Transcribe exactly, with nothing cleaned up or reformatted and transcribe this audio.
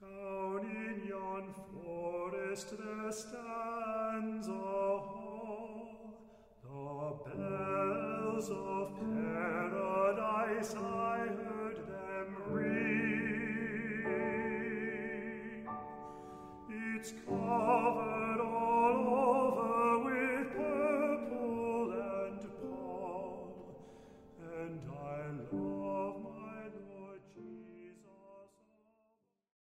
Down in yon forest there stands a hall, the bells of paradise I heard them ring. It's covered